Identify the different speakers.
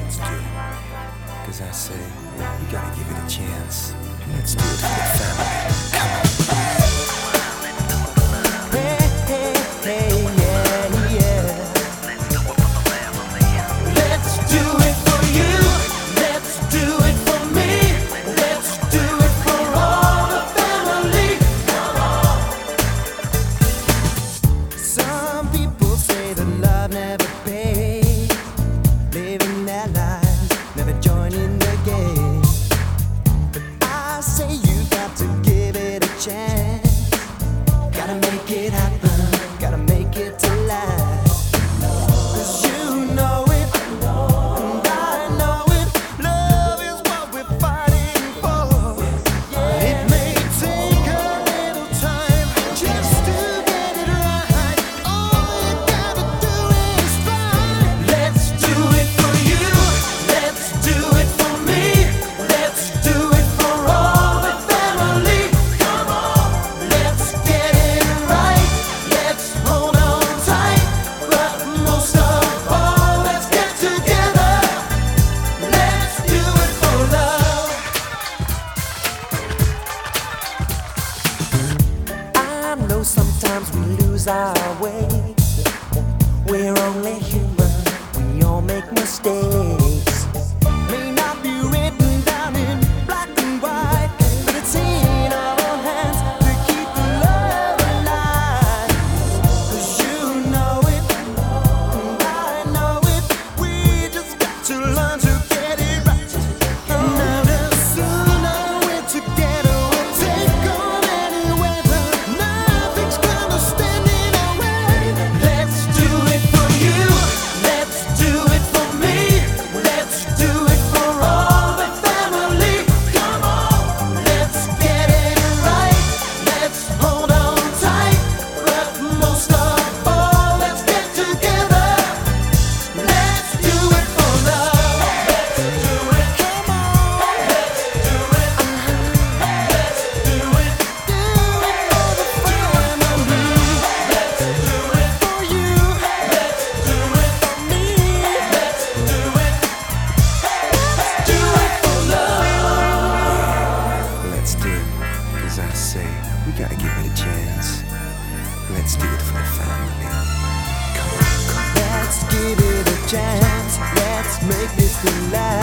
Speaker 1: Let's do it. Cause I say, we gotta give it a chance. Let's do it for the family. Come on.
Speaker 2: Chance. Gotta make it happen, gotta make it to last. 'Cause you know it, and I know it. Love is what we're fighting for. It may take a little time just to get it right. All you gotta do is try. Let's do it for you, let's do it for me, let's do it for all the family. Sometimes we lose our way. We're only human, we all make mistakes. May not be written down in black and white, but it's in our hands to keep the love alive. 'Cause you know it, and I know it. We just got to learn to get it right. And now the sooner we're together, we'll take on any weather. Nothing's gonna stand in our way. Let's do it for you, let's do it for me, let's do it for all the family. Come on, let's get it right, let's hold on tight, but most of all, let's get together. Let's do it for love. Let's do it. Come on, let's do it. Let's do it. Do it for the family. Let's do it for you. Let's do it for me. Let's do it. Let's do it for love.
Speaker 1: Let's do it. Cause I say, we gotta give it a chance. Let's do it for the family. Come on, come on.
Speaker 2: Let's give it a chance. Let's make this the last.